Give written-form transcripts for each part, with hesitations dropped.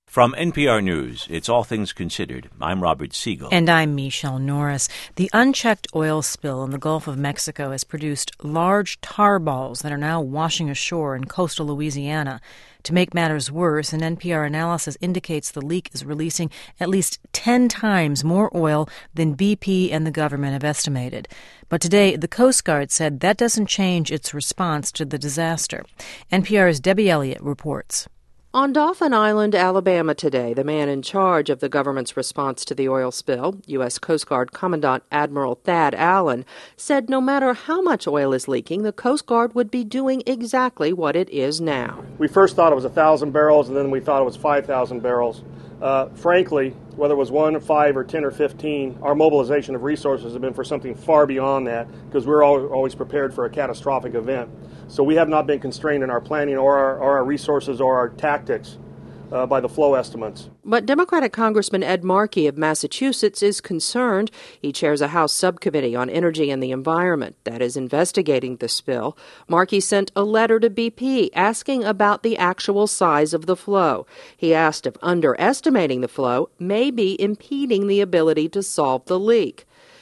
From NPR News, it's All Things Considered. I'm Robert Siegel. And I'm Michelle Norris. The unchecked oil spill in the Gulf of Mexico has produced large tar balls that are now washing ashore in coastal Louisiana. To make matters worse, an NPR analysis indicates the leak is releasing at least 10 times more oil than BP and the government have estimated. But today, the Coast Guard said that doesn't change its response to the disaster. NPR's Debbie Elliott reports. On Dauphin Island, Alabama today, the man in charge of the government's response to the oil spill, U.S. Coast Guard Commandant Admiral Thad Allen, said no matter how much oil is leaking, the Coast Guard would be doing exactly what it is now. We first thought it was 1,000 barrels, and then we thought it was 5,000 barrels. Frankly, whether it was 1, 5, or 10, or 15, our mobilization of resources have been for something far beyond that because we're always prepared for a catastrophic event. So we have not been constrained in our planning or our resources or our tactics by the flow estimates. But Democratic Congressman Ed Markey of Massachusetts is concerned. He chairs a House subcommittee on energy and the environment that is investigating the spill. Markey sent a letter to BP asking about the actual size of the flow. He asked if underestimating the flow may be impeding the ability to solve the leak.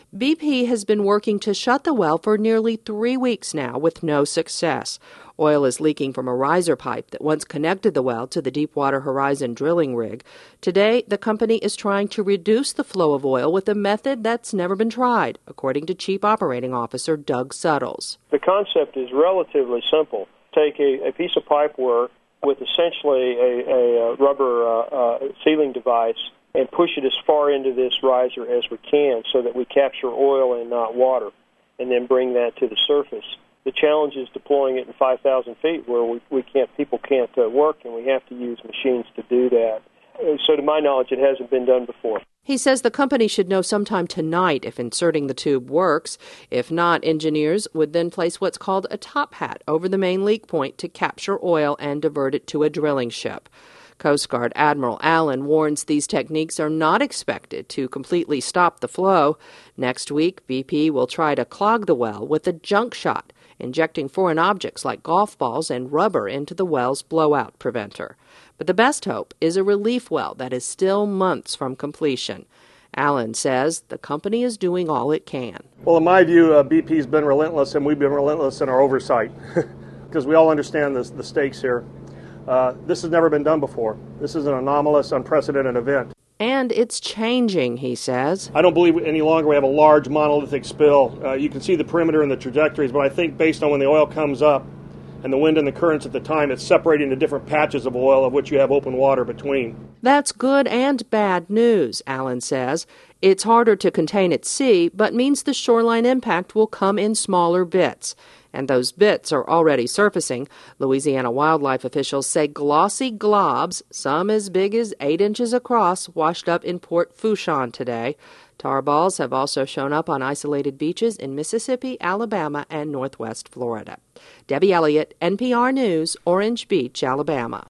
BP has been working to shut the well for nearly 3 weeks now with no success. Oil is leaking from a riser pipe that once connected the well to the Deepwater Horizon drilling rig. Today, the company is trying to reduce the flow of oil with a method that's never been tried, according to Chief Operating Officer Doug Suttles. The concept is relatively simple. Take a piece of pipe work with essentially a rubber sealing device and push it as far into this riser as we can so that we capture oil and not water, and then bring that to the surface. The challenge is deploying it in 5,000 feet where people can't work, and we have to use machines to do that. So to my knowledge, it hasn't been done before. He says the company should know sometime tonight if inserting the tube works. If not, engineers would then place what's called a top hat over the main leak point to capture oil and divert it to a drilling ship. Coast Guard Admiral Allen warns these techniques are not expected to completely stop the flow. Next week, BP will try to clog the well with a junk shot, injecting foreign objects like golf balls and rubber into the well's blowout preventer. But the best hope is a relief well that is still months from completion. Allen says the company is doing all it can. Well, in my view, BP's been relentless, and we've been relentless in our oversight because we all understand the stakes here. This has never been done before. This is an anomalous, unprecedented event. And it's changing, he says. I don't believe any longer we have a large monolithic spill. You can see the perimeter and the trajectories, but I think based on when the oil comes up and the wind and the currents at the time, it's separating the different patches of oil of which you have open water between. That's good and bad news, Allen says. It's harder to contain at sea, but means the shoreline impact will come in smaller bits. And those bits are already surfacing. Louisiana wildlife officials say glossy globs, some as big as 8 inches across, washed up in Port Fourchon today. Tar balls have also shown up on isolated beaches in Mississippi, Alabama, and northwest Florida. Debbie Elliott, NPR News, Orange Beach, Alabama.